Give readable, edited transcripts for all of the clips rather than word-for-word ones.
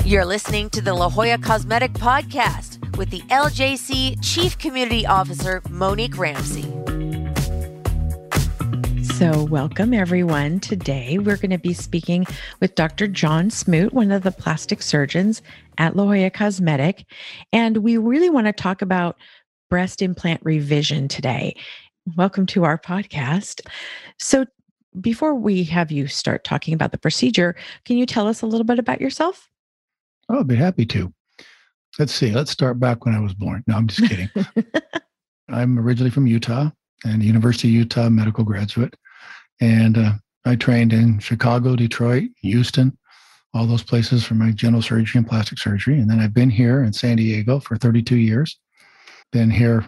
You're listening to the La Jolla Cosmetic Podcast with the LJC Chief Community Officer, Monique Ramsey. So welcome, everyone. Today, we're going to be speaking with Dr. John Smoot, one of the plastic surgeons at La Jolla Cosmetic. And we really want to talk about breast implant revision today. Welcome to our podcast. So before we have you start talking about the procedure, can you tell us a little bit about yourself? Oh, I'd be happy to. Let's see. Let's start back when I was born. No, I'm just kidding. I'm originally from Utah and University of Utah medical graduate. And I trained in Chicago, Detroit, Houston, all those places for my general surgery and plastic surgery. And then I've been here in San Diego for 32 years. Been here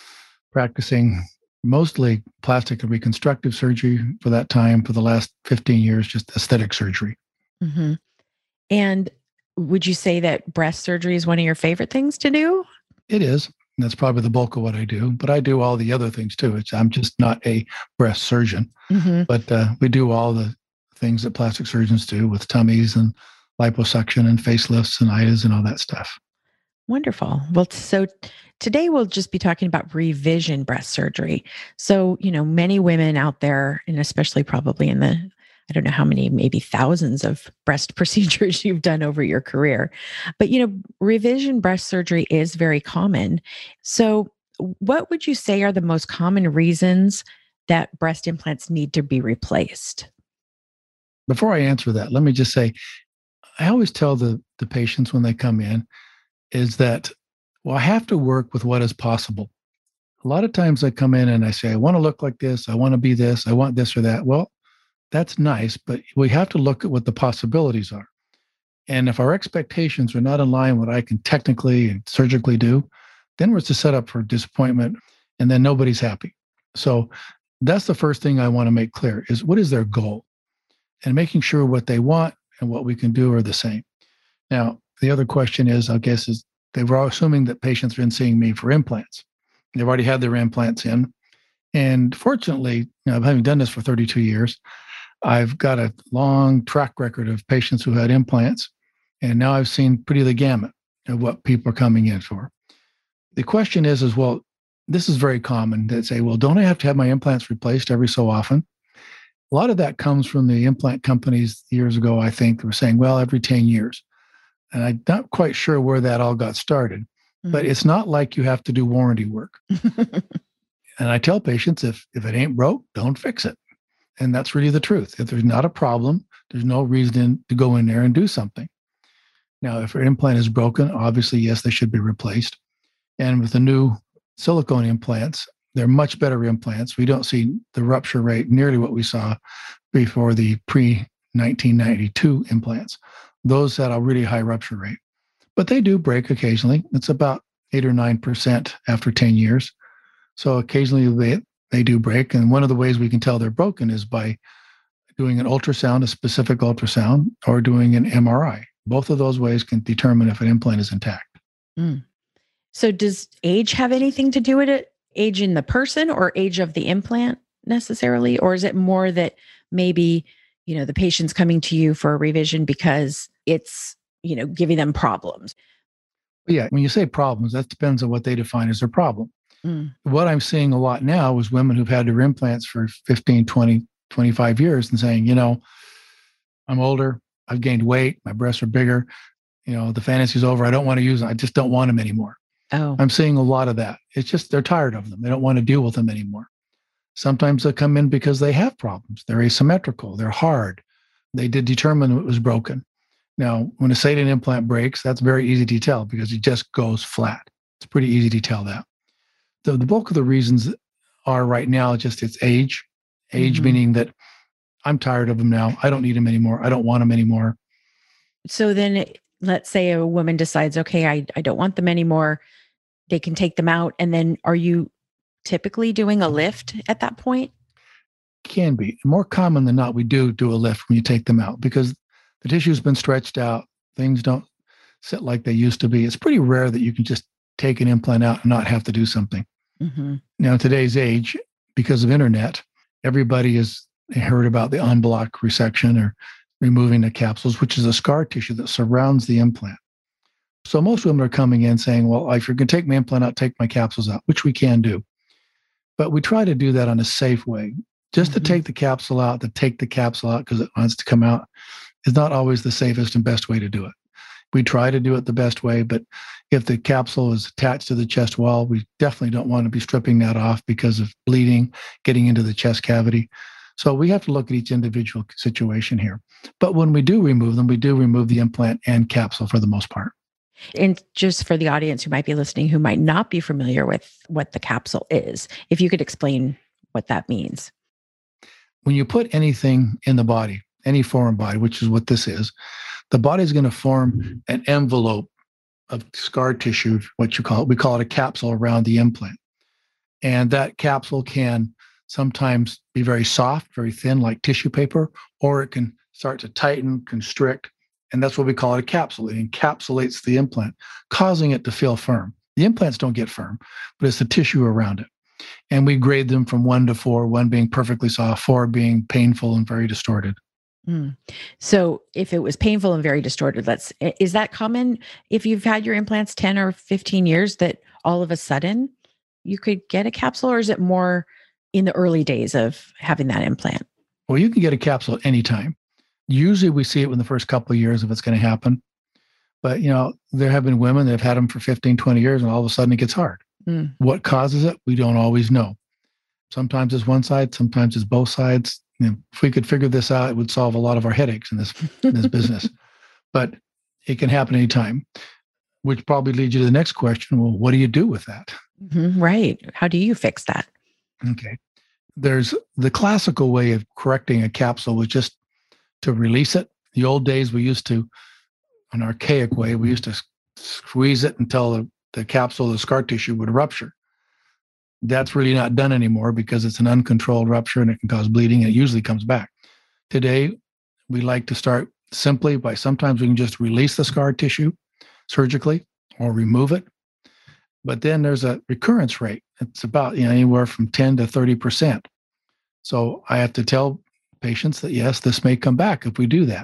practicing mostly plastic and reconstructive surgery for that time. For the last 15 years, just aesthetic surgery. Mm-hmm. And would you say that breast surgery is one of your favorite things to do? It is. That's probably the bulk of what I do, but I do all the other things too. I'm just not a breast surgeon, but we do all the things that plastic surgeons do with tummies and liposuction and facelifts and idas and all that stuff. Wonderful. Well, so today we'll just be talking about revision breast surgery. So, many women out there, and especially probably in the, I don't know how many, maybe thousands of breast procedures you've done over your career. But, revision breast surgery is very common. So what would you say are the most common reasons that breast implants need to be replaced? Before I answer that, let me just say, I always tell the patients when they come in is that, well, I have to work with what is possible. A lot of times I come in and I say, I want to look like this. I want to be this. I want this or that. Well, that's nice, but we have to look at what the possibilities are. And if our expectations are not in line with what I can technically and surgically do, then we're just set up for disappointment and then nobody's happy. So that's the first thing I want to make clear is what is their goal? And making sure what they want and what we can do are the same. Now, the other question is, I guess, is they were assuming that patients are in seeing me for implants. They've already had their implants in. And fortunately, having done this for 32 years, I've got a long track record of patients who had implants, and now I've seen pretty the gamut of what people are coming in for. The question is, well, this is very common. They say, well, don't I have to have my implants replaced every so often? A lot of that comes from the implant companies years ago, I think, were saying, well, every 10 years. And I'm not quite sure where that all got started, but it's not like you have to do warranty work. And I tell patients, if it ain't broke, don't fix it. And that's really the truth. If there's not a problem, there's no reason to go in there and do something. Now, if an implant is broken, obviously, yes, they should be replaced. And with the new silicone implants, they're much better implants. We don't see the rupture rate nearly what we saw before the pre-1992 implants. Those had a really high rupture rate. But they do break occasionally. It's about 8 or 9% after 10 years. So occasionally they do break. And one of the ways we can tell they're broken is by doing an ultrasound, a specific ultrasound, or doing an MRI. Both of those ways can determine if an implant is intact. So does age have anything to do with it? Age in the person or age of the implant necessarily? Or is it more that maybe, the patient's coming to you for a revision because it's, giving them problems? Yeah, when you say problems, that depends on what they define as their problem. What I'm seeing a lot now is women who've had their implants for 15, 20, 25 years and saying, I'm older, I've gained weight, my breasts are bigger, the fantasy's over, I don't want to use them, I just don't want them anymore. Oh, I'm seeing a lot of that. It's just they're tired of them. They don't want to deal with them anymore. Sometimes they come in because they have problems. They're asymmetrical, they're hard. They did determine it was broken. Now, when a Satan implant breaks, that's very easy to tell because it just goes flat. It's pretty easy to tell that. The bulk of the reasons are right now just it's age. Age meaning that I'm tired of them now. I don't need them anymore. I don't want them anymore. So then let's say a woman decides, okay, I don't want them anymore. They can take them out. And then are you typically doing a lift at that point? Can be. More common than not, we do a lift when you take them out because the tissue's been stretched out. Things don't sit like they used to be. It's pretty rare that you can just take an implant out and not have to do something. Now, in today's age, because of internet, everybody has heard about the en bloc resection or removing the capsules, which is a scar tissue that surrounds the implant. So most women are coming in saying, well, if you're going to take my implant out, take my capsules out, which we can do. But we try to do that on a safe way. Just to take the capsule out, because it wants to come out, is not always the safest and best way to do it. We try to do it the best way, but if the capsule is attached to the chest wall, we definitely don't want to be stripping that off because of bleeding, getting into the chest cavity. So we have to look at each individual situation here. But when we do remove them, we do remove the implant and capsule for the most part. And just for the audience who might be listening, who might not be familiar with what the capsule is, if you could explain what that means. When you put anything in the body, any foreign body, which is what this is, the body is going to form an envelope of scar tissue, what you call it. We call it a capsule around the implant. And that capsule can sometimes be very soft, very thin, like tissue paper, or it can start to tighten, constrict. And that's what we call it a capsule. It encapsulates the implant, causing it to feel firm. The implants don't get firm, but it's the tissue around it. And we grade them from 1 to 4, 1 being perfectly soft, 4 being painful and very distorted. So if it was painful and very distorted, is that common if you've had your implants 10 or 15 years that all of a sudden you could get a capsule, or is it more in the early days of having that implant? Well, you can get a capsule at any time. Usually we see it in the first couple of years if it's going to happen. But, there have been women that have had them for 15, 20 years and all of a sudden it gets hard. What causes it? We don't always know. Sometimes it's one side, sometimes it's both sides. If we could figure this out, it would solve a lot of our headaches in this business. But it can happen anytime, which probably leads you to the next question. Well, what do you do with that? Right. How do you fix that? Okay. There's the classical way of correcting a capsule was just to release it. The old days, we used to, an archaic way, we used to squeeze it until the capsule, the scar tissue would rupture. That's really not done anymore because it's an uncontrolled rupture and it can cause bleeding and it usually comes back. Today, we like to start simply by sometimes we can just release the scar tissue surgically or remove it. But then there's a recurrence rate. It's about anywhere from 10 to 30%. So I have to tell patients that, yes, this may come back if we do that.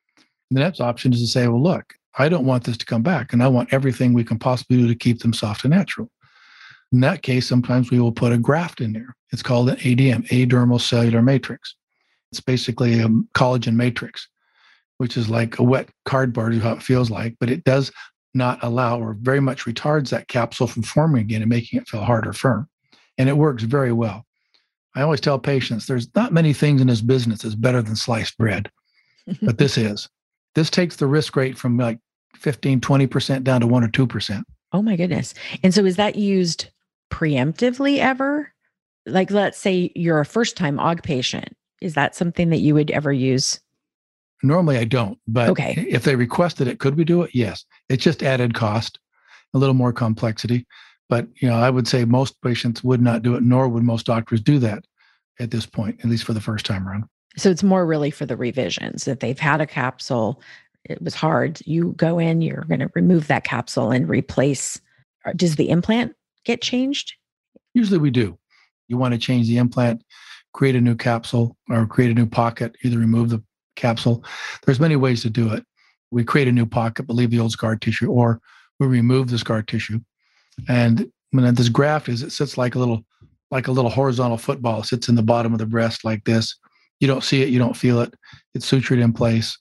The next option is to say, well, look, I don't want this to come back, and I want everything we can possibly do to keep them soft and natural. In that case, sometimes we will put a graft in there. It's called an ADM, adermal cellular matrix. It's basically a collagen matrix, which is like a wet cardboard is how it feels like, but it does not allow or very much retards that capsule from forming again and making it feel hard or firm. And it works very well. I always tell patients there's not many things in this business that's better than sliced bread, but this is. This takes the risk rate from like 15, 20% down to 1 or 2%. Oh my goodness. And so is that used preemptively ever? Like, let's say you're a first-time AUG patient. Is that something that you would ever use? Normally I don't, but okay. If they requested it, could we do it? Yes. It's just added cost, a little more complexity. But, I would say most patients would not do it, nor would most doctors do that at this point, at least for the first time around. So it's more really for the revisions. If they've had a capsule, it was hard. You go in, you're going to remove that capsule and replace. Does the implant get changed? Usually we do. You want to change the implant, create a new capsule or create a new pocket, either remove the capsule. There's many ways to do it. We create a new pocket, but leave the old scar tissue, or we remove the scar tissue. And when this graft it sits like a little horizontal football. It sits in the bottom of the breast like this. You don't see it, you don't feel it. It's sutured in place.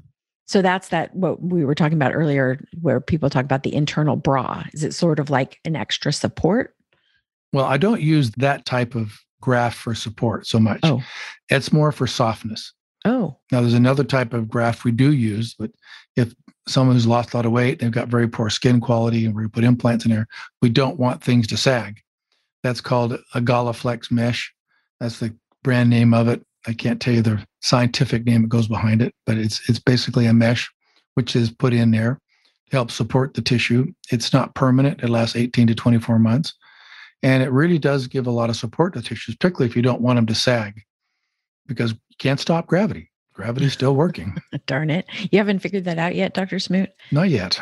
So that's what we were talking about earlier, where people talk about the internal bra. Is it sort of like an extra support? Well, I don't use that type of graft for support so much. Oh. It's more for softness. Oh. Now, there's another type of graft we do use, but if someone who's lost a lot of weight, they've got very poor skin quality, and we put implants in there, we don't want things to sag. That's called a Galaflex mesh. That's the brand name of it. I can't tell you the scientific name that goes behind it, but it's basically a mesh which is put in there to help support the tissue. It's not permanent. It lasts 18 to 24 months. And it really does give a lot of support to tissues, particularly if you don't want them to sag, because you can't stop gravity. Gravity's still working. Darn it. You haven't figured that out yet, Dr. Smoot? Not yet.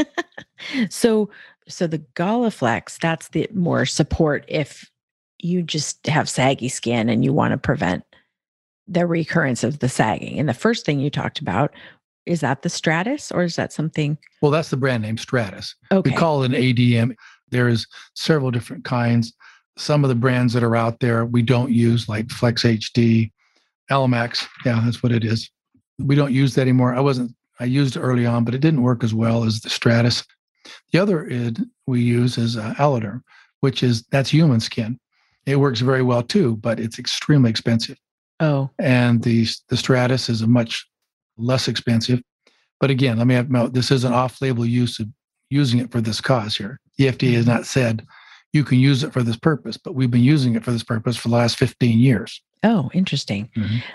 So the Galaflex, that's the more support if you just have saggy skin and you want to prevent the recurrence of the sagging. And the first thing you talked about, is that the Stratus or is that something? Well, that's the brand name, Stratus. Okay. We call it an ADM. There's several different kinds. Some of the brands that are out there we don't use, like Flex HD, Elemax. Yeah, that's what it is. We don't use that anymore. I used it early on, but it didn't work as well as the Stratus. The other we use is Aladerm, that's human skin. It works very well too, but it's extremely expensive. Oh. And the Stratus is a much less expensive. But again, let me have note, this is an off-label use of using it for this cause here. The FDA has not said you can use it for this purpose, but we've been using it for this purpose for the last 15 years. Oh, interesting.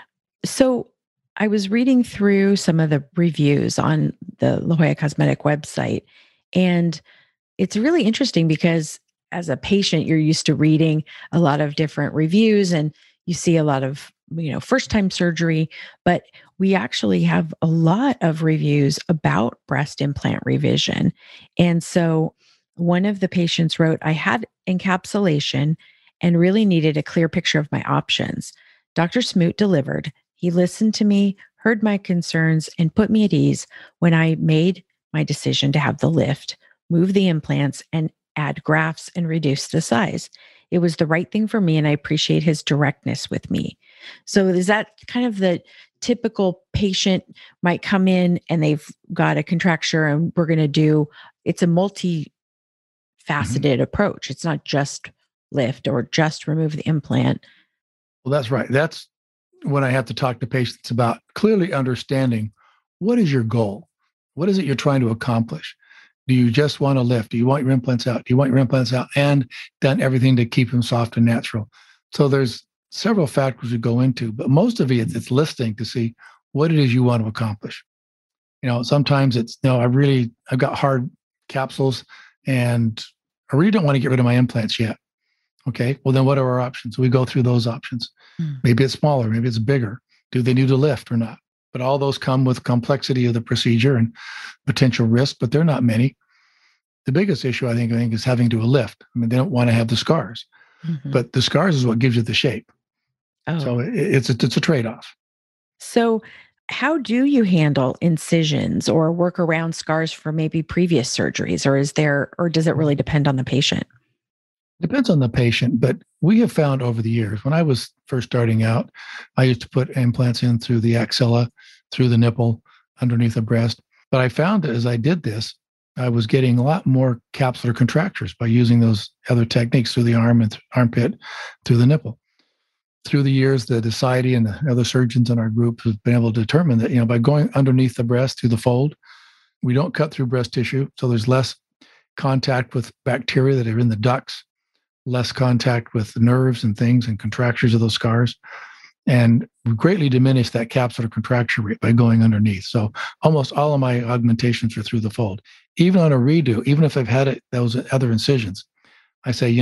So I was reading through some of the reviews on the La Jolla Cosmetic website, and it's really interesting because as a patient, you're used to reading a lot of different reviews and you see a lot of, first-time surgery, but we actually have a lot of reviews about breast implant revision. And so one of the patients wrote, I had encapsulation and really needed a clear picture of my options. Dr. Smoot delivered. He listened to me, heard my concerns, and put me at ease when I made my decision to have the lift, move the implants, and add grafts and reduce the size. It was the right thing for me, and I appreciate his directness with me. So is that kind of the typical patient might come in and they've got a contracture and we're going to do, it's a multifaceted approach. It's not just lift or just remove the implant. Well, that's right. That's when I have to talk to patients about clearly understanding what is your goal? What is it you're trying to accomplish? Do you just want to lift? Do you want your implants out? Do you want your implants out and done everything to keep them soft and natural? So there's several factors we go into, but most of it's listening to see what it is you want to accomplish. Sometimes it's, no, I've got hard capsules and I really don't want to get rid of my implants yet. Okay, well then what are our options? We go through those options. Maybe it's smaller, maybe it's bigger. Do they need a lift or not? But all those come with complexity of the procedure and potential risk, but they're not many. The biggest issue, I think, is having to do a lift. I mean, they don't want to have the scars, but the scars is what gives you the shape. Oh. So it's a trade-off. So how do you handle incisions or work around scars from maybe previous surgeries, or does it really depend on the patient? Depends on the patient, but we have found over the years, when I was first starting out, I used to put implants in through the axilla, through the nipple, underneath the breast. But I found that as I did this, I was getting a lot more capsular contractures by using those other techniques through the arm and armpit, through the nipple. Through the years, the society and the other surgeons in our group have been able to determine that, by going underneath the breast through the fold, we don't cut through breast tissue. So there's less contact with bacteria that are in the ducts, less contact with the nerves and things and contractures of those scars. And we greatly diminished that capsular contracture rate by going underneath. So almost all of my augmentations are through the fold. Even on a redo, even if I've had those other incisions, I say,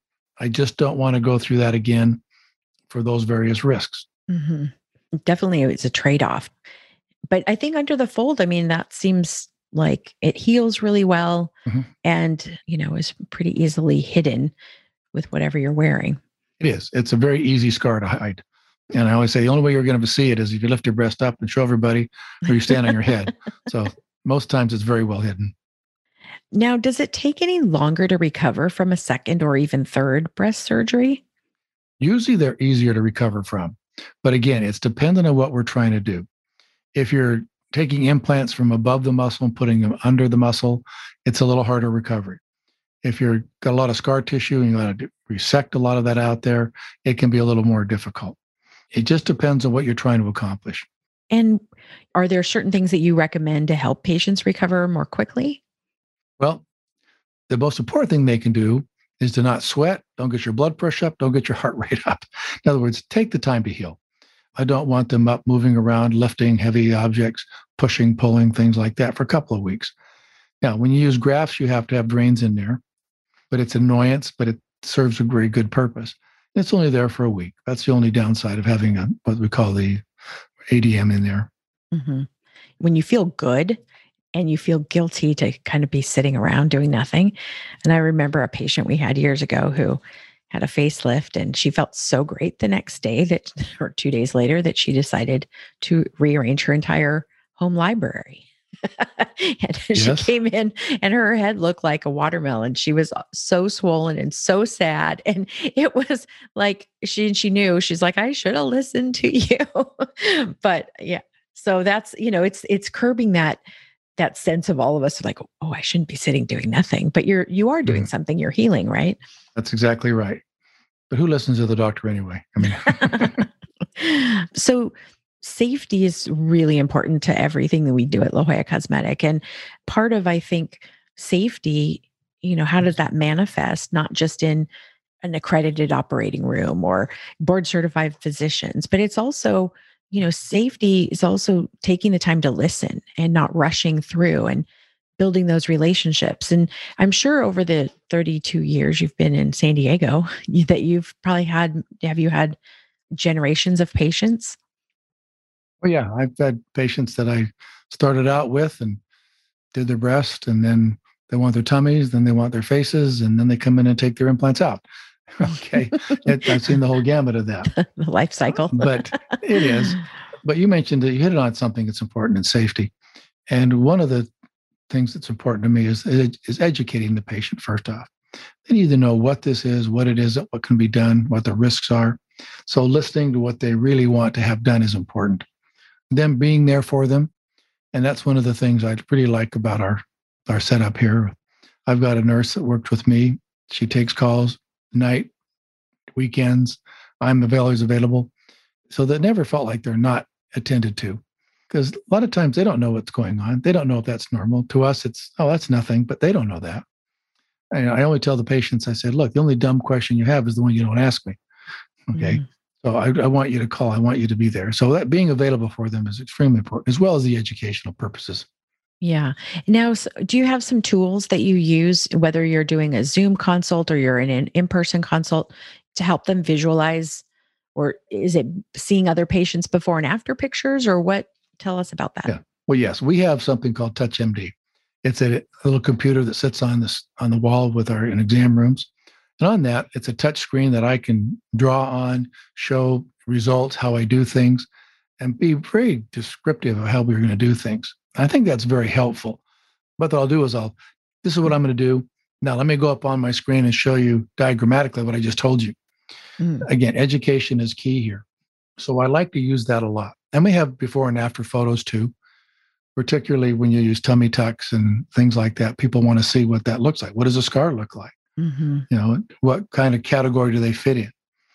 I just don't want to go through that again for those various risks. Definitely, it's a trade-off. But I think under the fold, that seems like it heals really well and, is pretty easily hidden with whatever you're wearing. It is. It's a very easy scar to hide. And I always say the only way you're going to see it is if you lift your breast up and show everybody, or you stand on your head. So most times it's very well hidden. Now, does it take any longer to recover from a second or even third breast surgery? Usually they're easier to recover from. But again, it's dependent on what we're trying to do. If you're taking implants from above the muscle and putting them under the muscle, it's a little harder recovery. If you've got a lot of scar tissue and you got to resect a lot of that out there, it can be a little more difficult. It just depends on what you're trying to accomplish. And are there certain things that you recommend to help patients recover more quickly? Well, the most important thing they can do is to not sweat, don't get your blood pressure up, don't get your heart rate up. In other words, take the time to heal. I don't want them up moving around, lifting heavy objects, pushing, pulling, things like that for a couple of weeks. Now, when you use grafts, you have to have drains in there, but it's an annoyance, but it serves a very good purpose. It's only there for a week. That's the only downside of having what we call the ADM in there. When you feel good and you feel guilty to kind of be sitting around doing nothing. And I remember a patient we had years ago who had a facelift, and she felt so great the next day that, or 2 days later, that she decided to rearrange her entire home library. And she Yes. came in and her head looked like a watermelon. She was so swollen and so sad. And it was like she knew, she's like, I should have listened to you. But yeah. So that's, it's curbing that sense of all of us like, oh, I shouldn't be sitting doing nothing. But you are doing something, you're healing, right? That's exactly right. But who listens to the doctor anyway? I mean, so safety is really important to everything that we do at La Jolla Cosmetic. And part of, I think, safety, how does that manifest? Not just in an accredited operating room or board certified physicians, but it's also, safety is also taking the time to listen and not rushing through and building those relationships. And I'm sure over the 32 years you've been in San Diego that you've probably have you had generations of patients? Well, yeah, I've had patients that I started out with and did their breast, and then they want their tummies, then they want their faces, and then they come in and take their implants out. Okay. I've seen the whole gamut of that. The life cycle. But it is. But you mentioned that you hit it on something that's important in safety. And one of the things that's important to me is educating the patient first off. They need to know what this is, what it is, what can be done, what the risks are. So listening to what they really want to have done is important. Them being there for them. And that's one of the things I really like about our setup here. I've got a nurse that worked with me. She takes calls night, weekends. I'm always available. So that never felt like they're not attended to. Because a lot of times they don't know what's going on. They don't know if that's normal. To us, it's, oh, that's nothing, but they don't know that. And I only tell the patients, I said, look, the only dumb question you have is the one you don't ask me. Okay. Mm. So I want you to call. I want you to be there. So that being available for them is extremely important, as well as the educational purposes. Yeah. Now, do you have some tools that you use, whether you're doing a Zoom consult or you're in an in-person consult, to help them visualize, or is it seeing other patients before and after pictures, or what? Tell us about that. Yeah. Well, yes, we have something called TouchMD. It's a little computer that sits on the wall with our exam rooms. And on that, it's a touch screen that I can draw on, show results, how I do things, and be very descriptive of how we're going to do things. I think that's very helpful. What I'll do is this is what I'm going to do. Now, let me go up on my screen and show you diagrammatically what I just told you. Again, education is key here. So I like to use that a lot. And we have before and after photos too, particularly when you use tummy tucks and things like that. People want to see what that looks like. What does a scar look like? Mm-hmm. What kind of category do they fit in?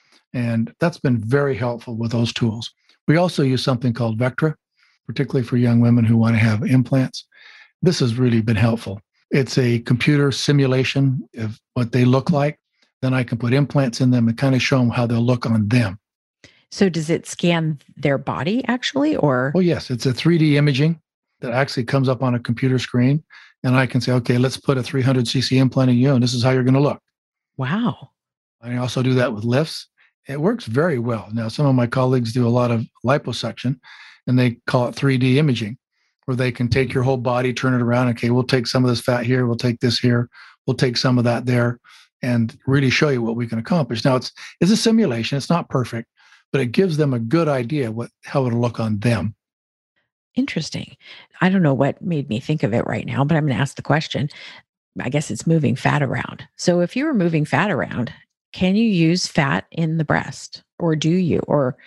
And that's been very helpful with those tools. We also use something called Vectra, particularly for young women who want to have implants. This has really been helpful. It's a computer simulation of what they look like. Then I can put implants in them and kind of show them how they'll look on them. So does it scan their body actually, or? Oh, yes. It's a 3D imaging that actually comes up on a computer screen. And I can say, okay, let's put a 300cc implant in you, and this is how you're going to look. Wow. I also do that with lifts. It works very well. Now, some of my colleagues do a lot of liposuction, and they call it 3D imaging, where they can take your whole body, turn it around. Okay, we'll take some of this fat here. We'll take this here. We'll take some of that there, and really show you what we can accomplish. Now, it's a simulation. It's not perfect, but it gives them a good idea how it'll look on them. Interesting. I don't know what made me think of it right now, but I'm going to ask the question. I guess it's moving fat around. So if you were moving fat around, can you use fat in the breast, or do you? Or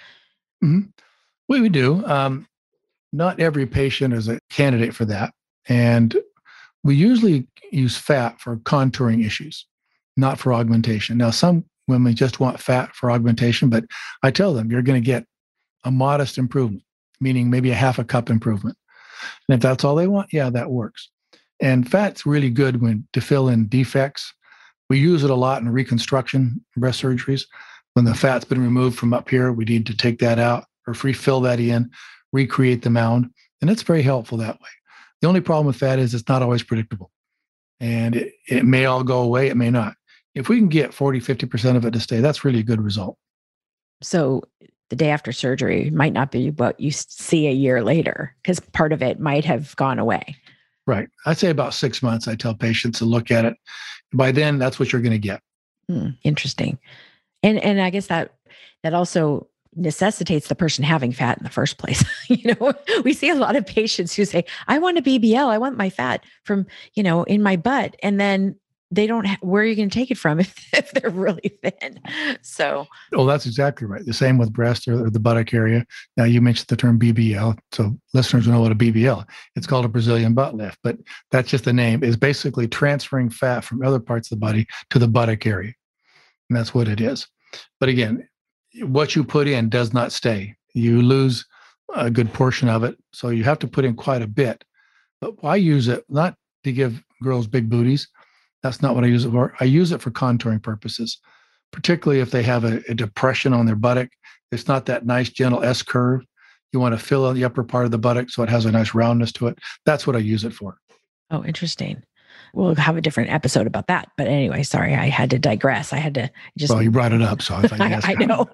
we do. Not every patient is a candidate for that. And we usually use fat for contouring issues, not for augmentation. Now, some women just want fat for augmentation, but I tell them you're going to get a modest improvement, meaning maybe a half a cup improvement. And if that's all they want, yeah, that works. And fat's really good to fill in defects. We use it a lot in reconstruction breast surgeries. When the fat's been removed from up here, we need to take that out or fill that in, recreate the mound. And it's very helpful that way. The only problem with fat is it's not always predictable. And it may all go away, it may not. If we can get 40, 50% of it to stay, that's really a good result. So the day after surgery might not be what you see a year later, because part of it might have gone away. Right. I'd say about 6 months, I tell patients to look at it. By then, that's what you're going to get. Interesting. And I guess that also necessitates the person having fat in the first place. We see a lot of patients who say, I want a BBL, I want my fat from, in my butt. And then they don't where are you going to take it from if they're really thin? So, oh, that's exactly right. The same with breast or the buttock area. Now, you mentioned the term BBL, so listeners know what a BBL. It's called a Brazilian butt lift, but that's just the name. Is basically transferring fat from other parts of the body to the buttock area, and that's what it is. But again, what you put in does not stay. You lose a good portion of it, so you have to put in quite a bit. But I use it not to give girls big booties. That's not what I use it for. I use it for contouring purposes, particularly if they have a depression on their buttock. It's not that nice, gentle S curve. You want to fill out the upper part of the buttock so it has a nice roundness to it. That's what I use it for. oh, interesting. We'll have a different episode about that. But anyway, sorry, I had to digress. I had to just. Well, you brought it up, so I thought I know.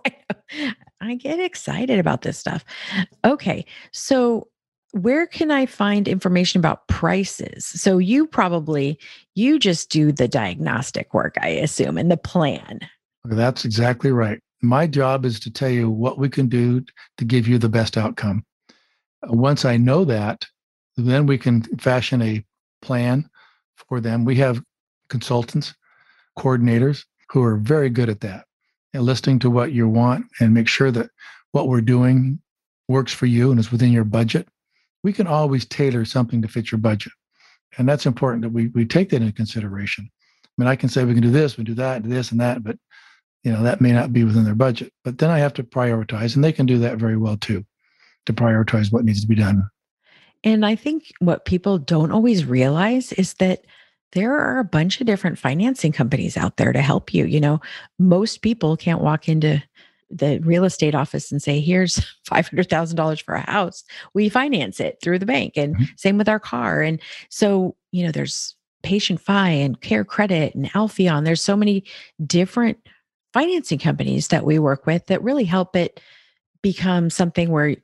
I get excited about this stuff. Okay. So where can I find information about prices? So you just do the diagnostic work, I assume, and the plan. That's exactly right. My job is to tell you what we can do to give you the best outcome. Once I know that, then we can fashion a plan for them. We have consultants, coordinators who are very good at that and listening to what you want and make sure that what we're doing works for you and is within your budget. We can always tailor something to fit your budget. And that's important that we take that into consideration. I mean, I can say we can do this, we do that, do this and that, but that may not be within their budget. But then I have to prioritize, and they can do that very well too, to prioritize what needs to be done. And I think what people don't always realize is that there are a bunch of different financing companies out there to help you. Most people can't walk into the real estate office and say, here's $500,000 for a house. We finance it through the bank, and same with our car. And so, there's Patient Fi and Care Credit and Alpheon. There's so many different financing companies that we work with that really help it become something where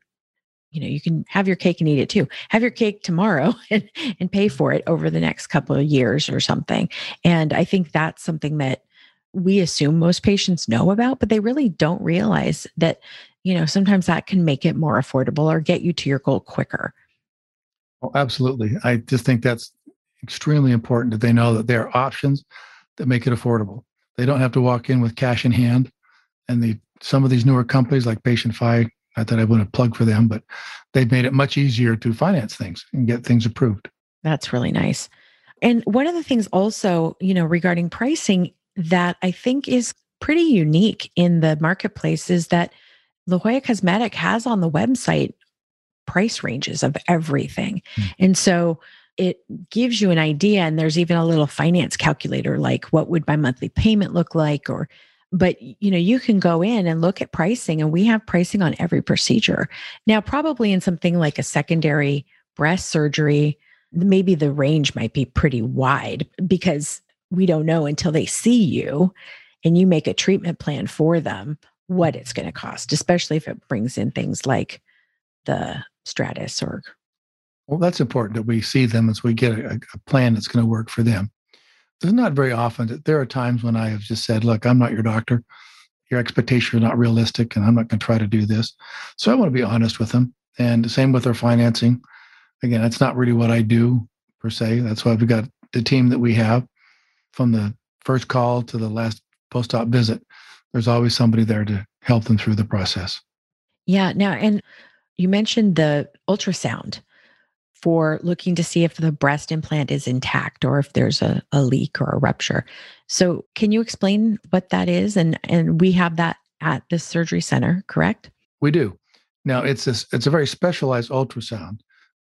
you can have your cake and eat it too. Have your cake tomorrow and pay for it over the next couple of years or something. And I think that's something that we assume most patients know about, but they really don't realize that, sometimes that can make it more affordable or get you to your goal quicker. Well, absolutely. I just think that's extremely important that they know that there are options that make it affordable. They don't have to walk in with cash in hand. And some of these newer companies like Patient Fi, not that I want to plug for them, but they've made it much easier to finance things and get things approved. That's really nice. And one of the things also, regarding pricing that I think is pretty unique in the marketplace is that La Jolla Cosmetic has on the website price ranges of everything. And so it gives you an idea. And there's even a little finance calculator, like what would my monthly payment look like? But you can go in and look at pricing, and we have pricing on every procedure. Now, probably in something like a secondary breast surgery, maybe the range might be pretty wide because we don't know until they see you and you make a treatment plan for them what it's going to cost, especially if it brings in things like the Stratus or. Well, that's important that we see them as we get a plan that's going to work for them. There's not very often that there are times when I have just said, look, I'm not your doctor. Your expectations are not realistic, and I'm not going to try to do this. So I want to be honest with them. And the same with our financing. Again, that's not really what I do per se. That's why we've got the team that we have from the first call to the last post-op visit. There's always somebody there to help them through the process. Yeah. Now, and you mentioned the ultrasound for looking to see if the breast implant is intact or if there's a leak or a rupture. So can you explain what that is? And we have that at the surgery center, correct? We do. Now, it's a very specialized ultrasound.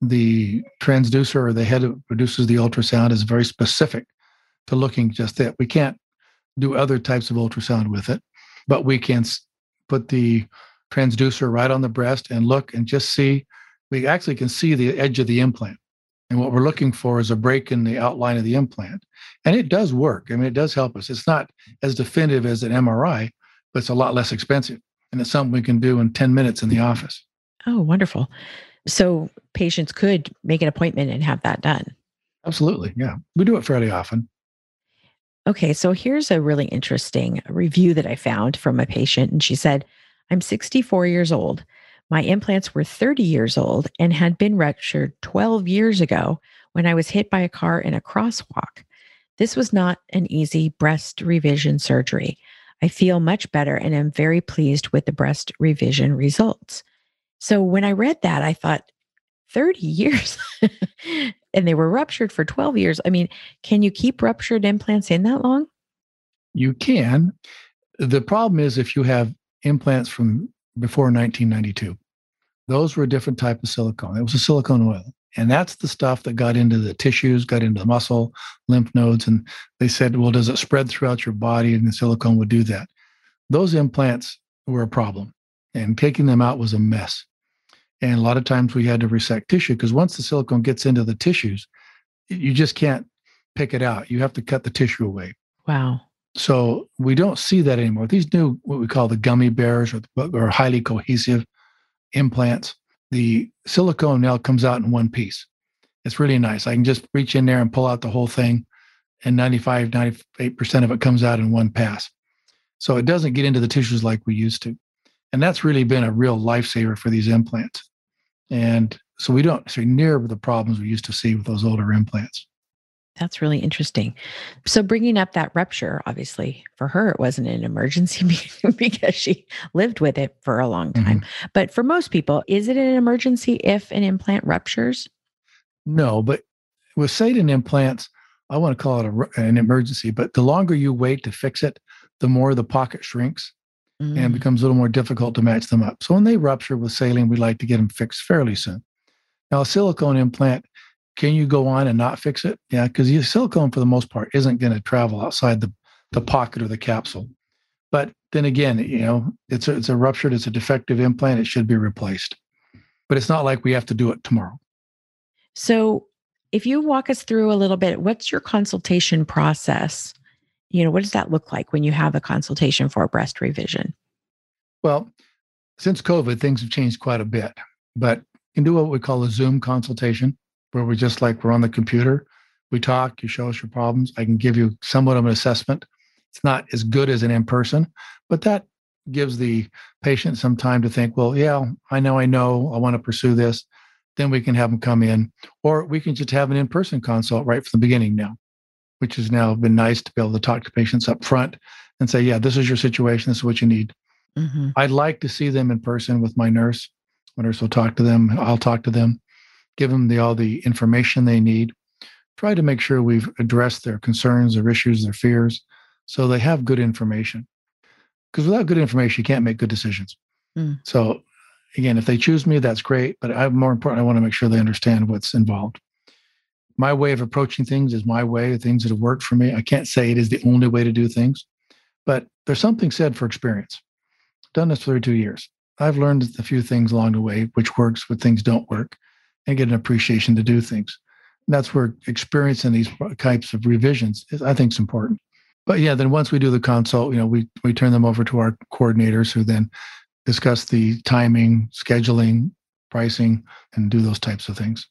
The transducer, or the head that produces the ultrasound, is very specific to looking just that. We can't do other types of ultrasound with it, but we can put the transducer right on the breast and look and just see. We actually can see the edge of the implant. And what we're looking for is a break in the outline of the implant. And it does work. I mean, it does help us. It's not as definitive as an MRI, but it's a lot less expensive. And it's something we can do in 10 minutes in the office. Oh, wonderful. So patients could make an appointment and have that done. Absolutely. Yeah. We do it fairly often. Okay, so here's a really interesting review that I found from a patient. And she said, I'm 64 years old. My implants were 30 years old and had been ruptured 12 years ago when I was hit by a car in a crosswalk. This was not an easy breast revision surgery. I feel much better and am very pleased with the breast revision results. So when I read that, I thought, 30 years and they were ruptured for 12 years. I mean, can you keep ruptured implants in that long? You can. The problem is if you have implants from before 1992, those were a different type of silicone. It was a silicone oil. And that's the stuff that got into the tissues, got into the muscle, lymph nodes. And they said, well, does it spread throughout your body? And the silicone would do that. Those implants were a problem. And taking them out was a mess. And a lot of times we had to resect tissue because once the silicone gets into the tissues, you just can't pick it out. You have to cut the tissue away. Wow. So we don't see that anymore. These new, what we call the gummy bears or highly cohesive implants, the silicone now comes out in one piece. It's really nice. I can just reach in there and pull out the whole thing, and 98% of it comes out in one pass. So it doesn't get into the tissues like we used to. And that's really been a real lifesaver for these implants. And so we don't see near the problems we used to see with those older implants. That's really interesting. So bringing up that rupture, obviously for her, it wasn't an emergency because she lived with it for a long time. Mm-hmm. But for most people, is it an emergency if an implant ruptures? No, but with Satan implants, I want to call it an emergency, but the longer you wait to fix it, the more the pocket shrinks and becomes a little more difficult to match them up. So when they rupture with saline, we like to get them fixed fairly soon. Now, a silicone implant, can you go on and not fix it? Yeah, because your silicone, for the most part, isn't going to travel outside the pocket or the capsule. But then again, it's a ruptured, it's a defective implant. It should be replaced. But it's not like we have to do it tomorrow. So if you walk us through a little bit, what's your consultation process? What does that look like when you have a consultation for a breast revision? Well, since COVID, things have changed quite a bit. But you can do what we call a Zoom consultation, where we're on the computer. We talk, you show us your problems. I can give you somewhat of an assessment. It's not as good as an in-person, but that gives the patient some time to think, well, yeah, I know, I want to pursue this. Then we can have them come in, or we can just have an in-person consult right from the beginning now, which has now been nice to be able to talk to patients up front and say, yeah, this is your situation. This is what you need. Mm-hmm. I'd like to see them in person with my nurse. My nurse will talk to them. I'll talk to them, give them all the information they need, try to make sure we've addressed their concerns, their issues, their fears, so they have good information. Because without good information, you can't make good decisions. So again, if they choose me, that's great. But more important, I want to make sure they understand what's involved. My way of approaching things is my way, things that have worked for me. I can't say it is the only way to do things, but there's something said for experience. I've done this for 32 years. I've learned a few things along the way, which works, what things don't work, and get an appreciation to do things. And that's where experience in these types of revisions I think is important. But yeah, then once we do the consult, we turn them over to our coordinators who then discuss the timing, scheduling, pricing, and do those types of things.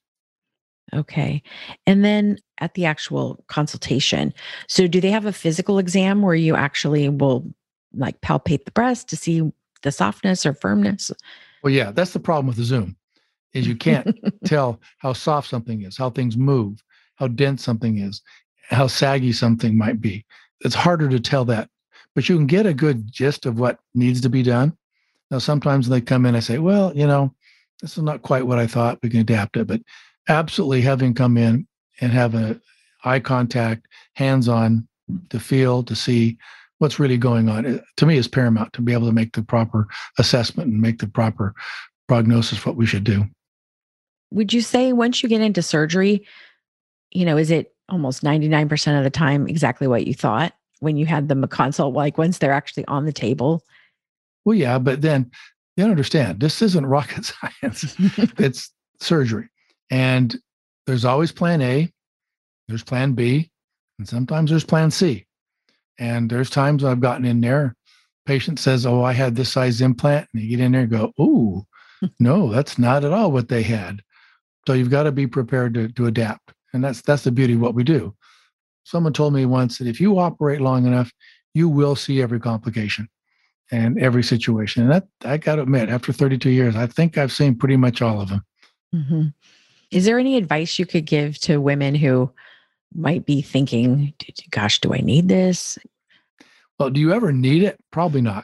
Okay. And then at the actual consultation, so do they have a physical exam where you actually will palpate the breast to see the softness or firmness? Well, yeah, that's the problem with the Zoom is you can't tell how soft something is, how things move, how dense something is, how saggy something might be. It's harder to tell that, but you can get a good gist of what needs to be done. Now, sometimes when they come in, I say, well, this is not quite what I thought. We can adapt it, but absolutely having come in and have an eye contact, hands-on to feel, to see what's really going on, to me is paramount to be able to make the proper assessment and make the proper prognosis what we should do. Would you say once you get into surgery, is it almost 99% of the time exactly what you thought when you had them a consult, once they're actually on the table? Well, yeah, but then you understand, this isn't rocket science. It's surgery. And there's always plan A, there's plan B, and sometimes there's plan C. And there's times I've gotten in there, patient says, oh, I had this size implant. And you get in there and go, oh, no, that's not at all what they had. So you've got to be prepared to adapt. And that's the beauty of what we do. Someone told me once that if you operate long enough, you will see every complication and every situation. And that, I got to admit, after 32 years, I think I've seen pretty much all of them. Mm-hmm. Is there any advice you could give to women who might be thinking, gosh, do I need this? Well, do you ever need it? Probably not.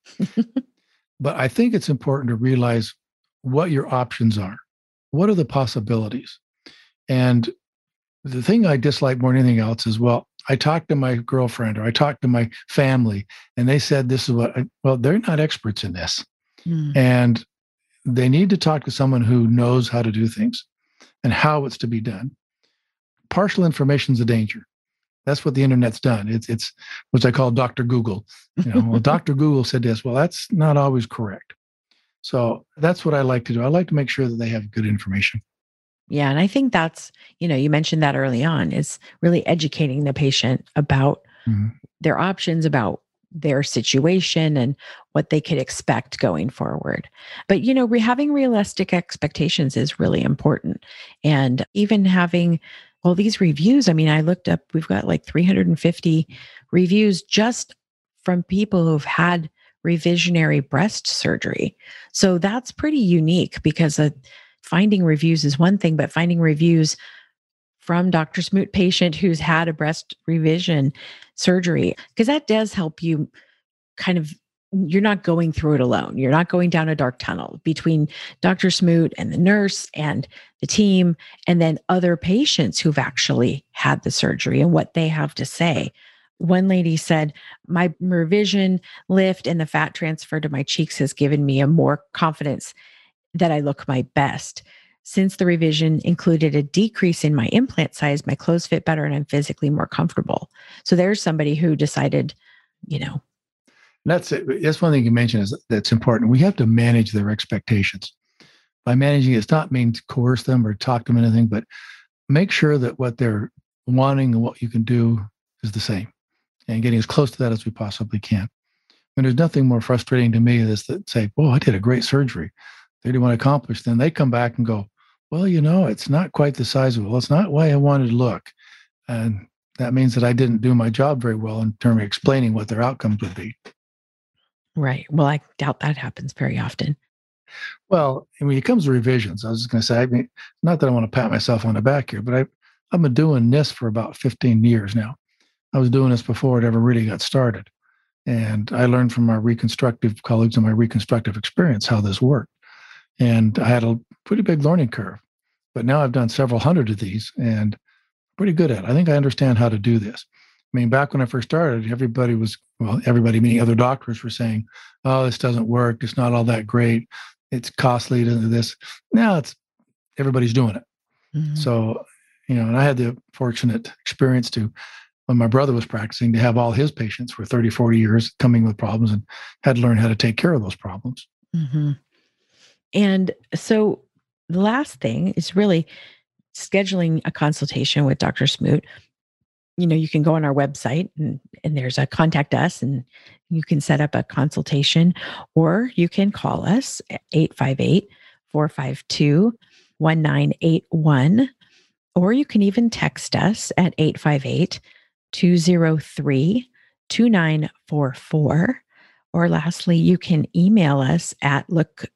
But I think it's important to realize what your options are. What are the possibilities? And the thing I dislike more than anything else is, well, I talked to my girlfriend or I talked to my family and they said this is well, they're not experts in this. And they need to talk to someone who knows how to do things and how it's to be done. Partial information is a danger. That's what the internet's done. It's what I call Dr. Google. Well, Dr. Google said this. Well, that's not always correct. So that's what I like to do. I like to make sure that they have good information. Yeah. And I think that's, you mentioned that early on, is really educating the patient about their options, about their situation and what they could expect going forward. But, having realistic expectations is really important. And even having all these reviews, I mean, I looked up, we've got like 350 reviews just from people who've had revisionary breast surgery. So that's pretty unique, because finding reviews is one thing, but finding reviews from Dr. Smoot patient who's had a breast revision surgery, because that does help you you're not going through it alone. You're not going down a dark tunnel between Dr. Smoot and the nurse and the team, and then other patients who've actually had the surgery and what they have to say. One lady said, my revision lift and the fat transfer to my cheeks has given me a more confidence that I look my best. Since the revision included a decrease in my implant size, my clothes fit better and I'm physically more comfortable. So there's somebody who decided, That's it. That's one thing you mentioned that's important. We have to manage their expectations. By managing, it's not mean to coerce them or talk them anything, but make sure that what they're wanting and what you can do is the same, and getting as close to that as we possibly can. And there's nothing more frustrating to me is that say, "Oh, I did a great surgery. They didn't want to accomplish." Then they come back and go, "Well, it's not quite the size of it. Well, it's not why I wanted to look," and that means that I didn't do my job very well in terms of explaining what their outcomes would be. Right. Well, I doubt that happens very often. Well, when it comes to revisions, I was just going to say, I mean, not that I want to pat myself on the back here, but I've been doing this for about 15 years now. I was doing this before it ever really got started. And I learned from my reconstructive colleagues and my reconstructive experience how this worked. And I had a pretty big learning curve. But now I've done several hundred of these and pretty good at it. I think I understand how to do this. I mean, back when I first started, everybody meaning other doctors, were saying, "Oh, this doesn't work. It's not all that great. It's costly to this." Now everybody's doing it. Mm-hmm. So, and I had the fortunate experience when my brother was practicing, to have all his patients for 30, 40 years coming with problems, and had to learn how to take care of those problems. Mm-hmm. And so the last thing is really scheduling a consultation with Dr. Smoot. You can go on our website and there's a contact us and you can set up a consultation, or you can call us at 858-452-1981, or you can even text us at 858-203-2944. Or lastly, you can email us at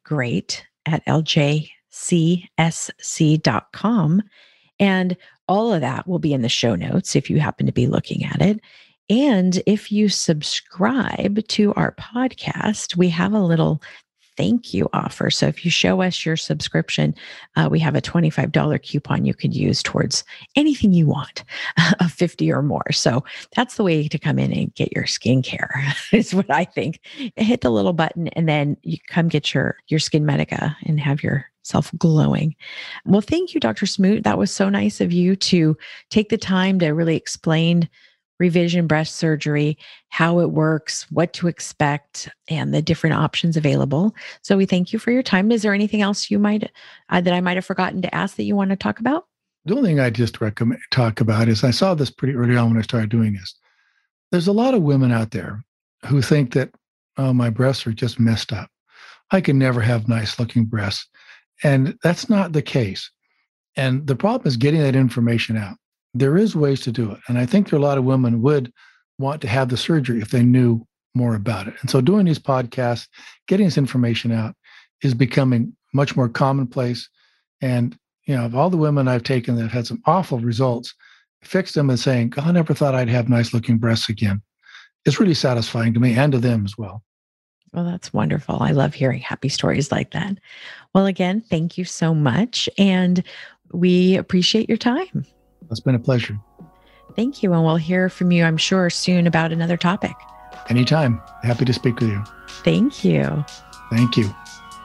lookgreat@ljcsc.com. And all of that will be in the show notes if you happen to be looking at it. And if you subscribe to our podcast, we have a little thank you offer. So if you show us your subscription, we have a $25 coupon you could use towards anything you want, of 50 or more. So that's the way to come in and get your skincare, is what I think. Hit the little button and then you come get your SkinMedica and have yourself glowing. Well, thank you, Dr. Smoot. That was so nice of you to take the time to really explain revision breast surgery, how it works, what to expect, and the different options available. So we thank you for your time. Is there anything else you might that I might have forgotten to ask that you want to talk about? The only thing I just talk about is, I saw this pretty early on when I started doing this. There's a lot of women out there who think that, "Oh, my breasts are just messed up. I can never have nice looking breasts." And that's not the case. And the problem is getting that information out. there is ways to do it. And I think there are a lot of women would want to have the surgery if they knew more about it. And so doing these podcasts, getting this information out is becoming much more commonplace. And, of all the women I've taken that have had some awful results, fixed them and saying, God, I never thought I'd have nice looking breasts again. It's really satisfying to me and to them as well. Well, that's wonderful. I love hearing happy stories like that. Well, again, thank you so much. And we appreciate your time. It's been a pleasure. Thank you. And we'll hear from you, I'm sure, soon about another topic. Anytime. Happy to speak with you. Thank you. Thank you.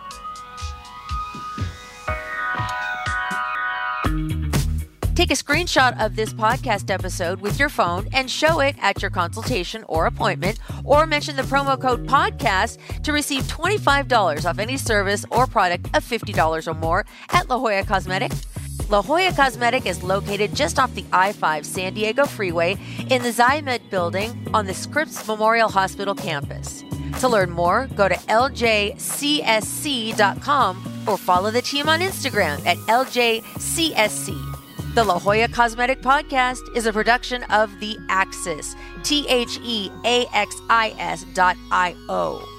Take a screenshot of this podcast episode with your phone and show it at your consultation or appointment, or mention the promo code podcast to receive $25 off any service or product of $50 or more at La Jolla Cosmetic. La Jolla Cosmetic is located just off the I-5 San Diego Freeway in the Zymed building on the Scripps Memorial Hospital campus. To learn more, go to ljcsc.com or follow the team on Instagram at ljcsc. The La Jolla Cosmetic Podcast is a production of The Axis, TheAxis.io.